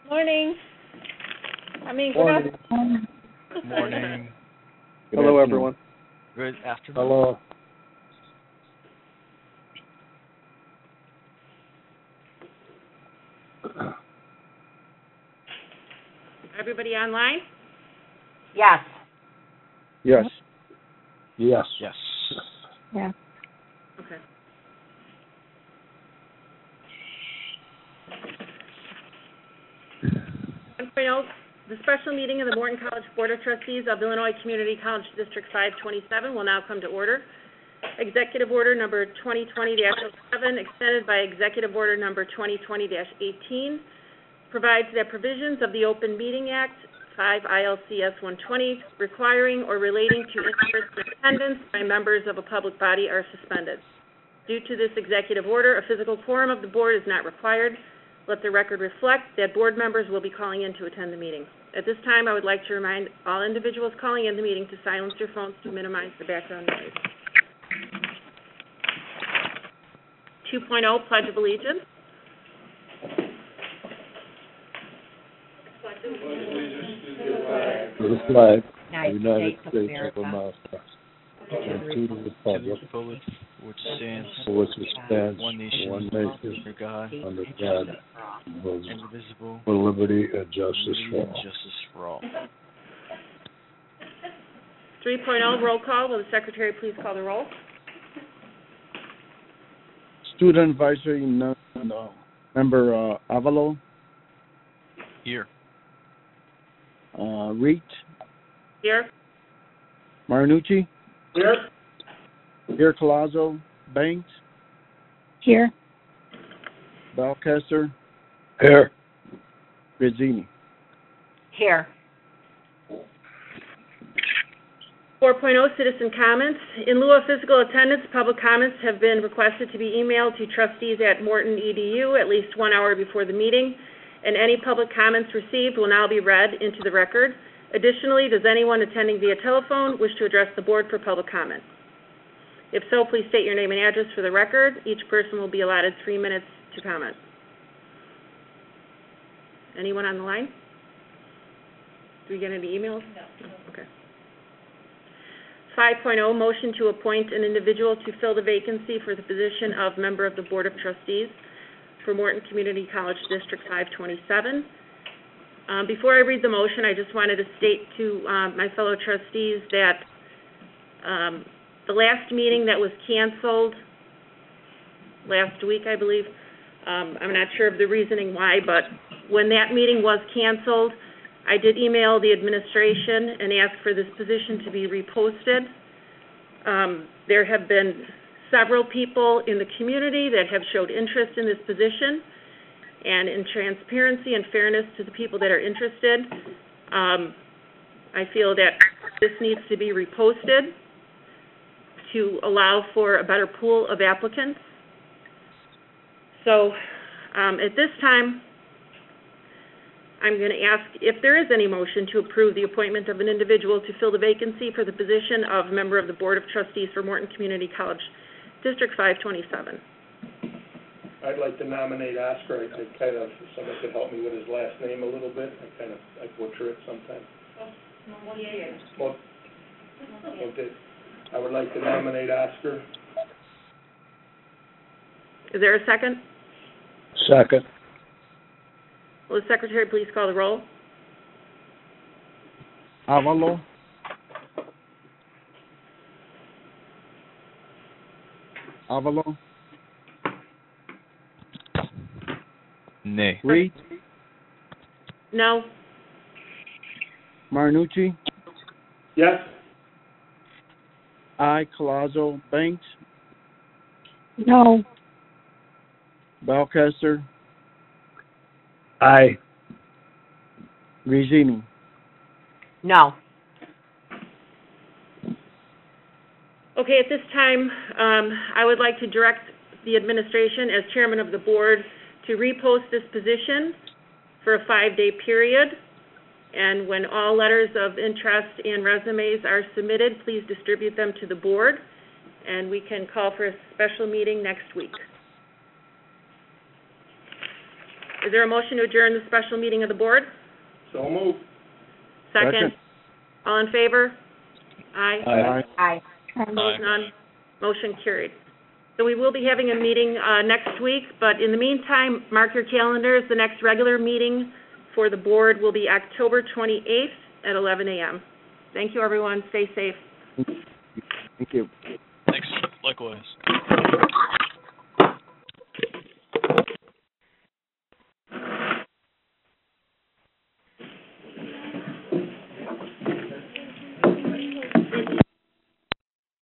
Morning. Good Morning. afternoon. Morning. Hello, everyone. Good afternoon. Hello. Everybody online? Yes. Yes. Yes. Yes. Yeah. Okay. The special meeting of the Morton College Board of Trustees of Illinois Community College District 527 will now come to order. Executive Order Number 2020-07, extended by Executive Order Number 2020-18, provides that provisions of the Open Meeting Act, 5 ILCS 120, requiring or relating to in-person attendance by members of a public body are suspended. Due to this executive order, a physical quorum of the board is not required. Let the record reflect that board members will be calling in to attend the meeting. At this time, I would like to remind all individuals calling in the meeting to silence their phones to minimize the background noise. 2.0, Pledge of Allegiance. To the flag, United States of America, and to the To the republic, republic which stands for which it stands, one nation, under God, under God, indivisible, for liberty and justice liberty for and all. justice for all. 3.0, roll call. Will the secretary please call the roll? Student Advisory Member Avalo, Here. Reed, Here. Marinucci, Here Collazo, Banks, Here. Balcaster, Here. Rizzini. Here. 4.0, citizen comments. In lieu of physical attendance, public comments have been requested to be emailed to trustees@morton.edu at least 1 hour before the meeting, and any public comments received will now be read into the record. Additionally, does anyone attending via telephone wish to address the board for public comment? If so, please state your name and address for the record. Each person will be allotted 3 minutes to comment. Anyone on the line? Do we get any emails? No. Okay. 5.0, motion to appoint an individual to fill the vacancy for the position of member of the Board of Trustees for Morton Community College District 527. Before I read the motion, I just wanted to state to my fellow trustees that the last meeting that was canceled last week, I believe, I'm not sure of the reasoning why, but when that meeting was canceled, I did email the administration and ask for this position to be reposted. There have been several people in the community that have showed interest in this position, and in transparency and fairness to the people that are interested, I feel that this needs to be reposted to allow for a better pool of applicants. So at this time, I'm going to ask if there is any motion to approve the appointment of an individual to fill the vacancy for the position of member of the Board of Trustees for Morton Community College District 527. I'd like to nominate Oscar. I could if someone could help me with his last name a little bit. I butcher it sometimes. Okay. I would like to nominate Oscar. Is there a second? Second. Will the secretary please call the roll? Avalo, Nay. Reed, No. Marinucci, Yes? Collazo, Banks, No. Balcaster, Aye. Rizzini. No. Okay, at this time, I would like to direct the administration as chairman of the board to repost this position for a 5-day period. And when all letters of interest and resumes are submitted, please distribute them to the board, and we can call for a special meeting next week. Is there a motion to adjourn the special meeting of the board? So moved. Second. All in favor? Aye. Aye. Aye. Opposed, none. Motion carried. So we will be having a meeting, next week, but in the meantime, mark your calendars. The next regular meeting for the board will be October 28th at 11 a.m. Thank you, everyone. Stay safe. Thank you. Thanks. Likewise.